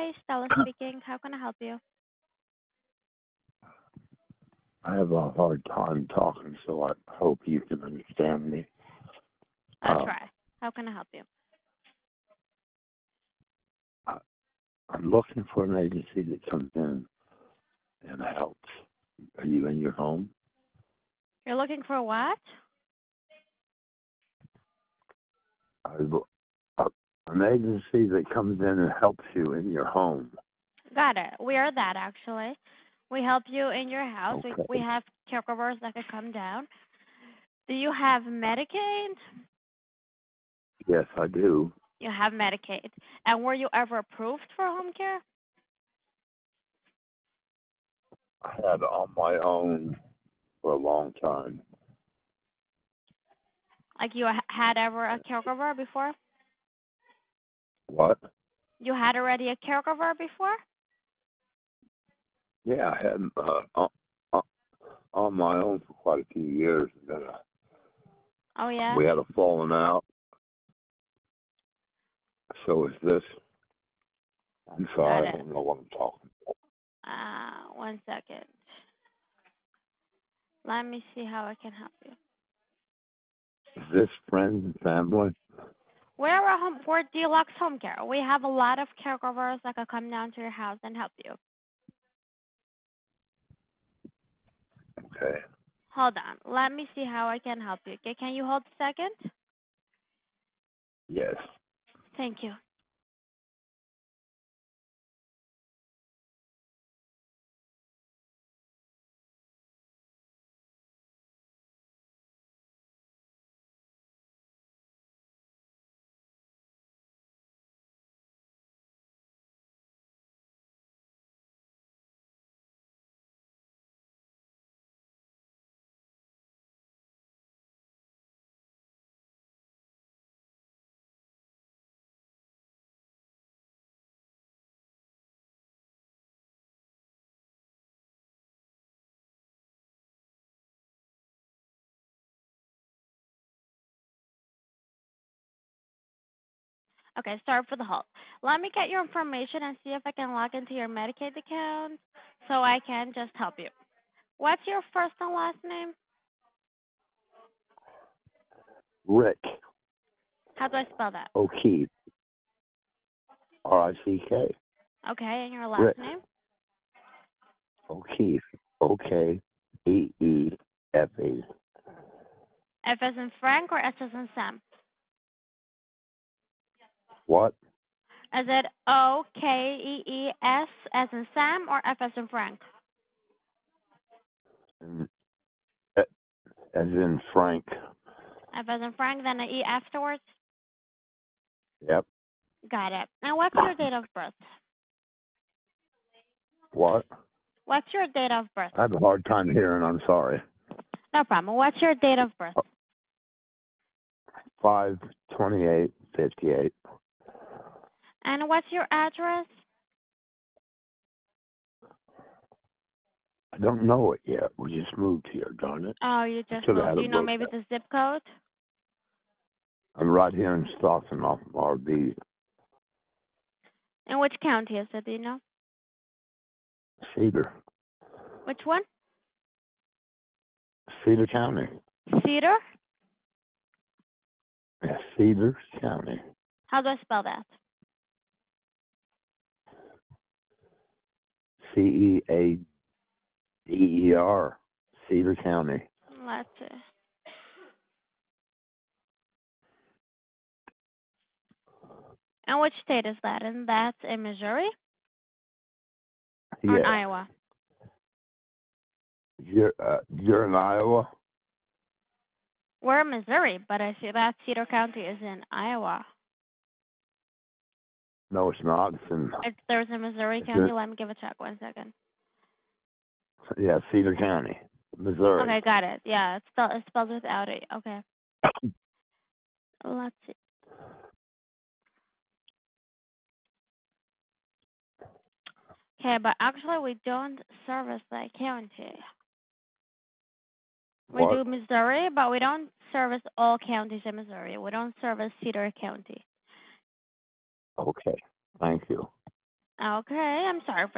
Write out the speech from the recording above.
Day. Stella speaking. How can I help you? I have a hard time talking, so I hope you can understand me. I'll Uh, try. How can I help you? I, I'm looking for an agency that comes in and helps. Are you in your home? You're looking for what? I, uh, an agency that comes in and helps you in your home. Got it. We are that actually. We help you in your house. We Okay. we have caregivers that can come down. Do you have Medicaid? Yes, I do. You have Medicaid. And were you ever approved for home care? I had on my own for a long time. Like you had ever a caregiver before? What? You had already a caregiver before? Yeah, I had uh, on my own for quite a few years. And then Oh yeah. we had a falling out. So is this. I'm Got sorry, I it. don't know what I'm talking. 1 second. Let me see how I can help you. Is this friends and family? We're Deluxe Home Care. We have a lot of caregivers that can come down to your house and help you. Okay. Hold on. Let me see how I can help you. Okay, can you hold a second? Yes. Thank you. Okay, sorry for the hold. Let me get your information and see if I can log into your Medicaid account so I can just help you. What's your first and last name? Rick How do I spell that? O'Keefe. R-I-C-K. Okay, and your last Rick name? O'Keefe. O-K-E-E-F-E. F as in Frank or S as in Sam? What? Is it O-K-E-E-S as in Sam or F as in Frank? And, as in Frank. F as in Frank, then an E afterwards? Yep. Got it. And what's your date of birth? What? What's your date of birth? I have a hard time hearing. I'm sorry. No problem. What's your date of birth? 5/28/58. And what's your address? I don't know it yet. We just moved here, darn it. Oh, you just Should have moved. had Do a you know book. maybe the zip code? I'm right here in Stockton off of RB. And which county is it? Do you know? Cedar. Which one? Cedar County. Cedar? Yeah, Cedar County. How do I spell that? C-E-A-D-E-R. Cedar County. Let's see. And which state is that? And that's in Missouri or in Yeah. Iowa? You're in Iowa? We're in Missouri, but I see that Cedar County is in Iowa. No, it's not. There's a Missouri County. Let me give a check. 1 second. Yeah, Cedar County, Missouri. Okay, got it. Yeah, it's spelled without it. Okay. Let's see. Okay, but actually we don't service that county. We What? do Missouri, but we don't service all counties in Missouri. We don't service Cedar County. Okay, thank you. Okay, I'm sorry for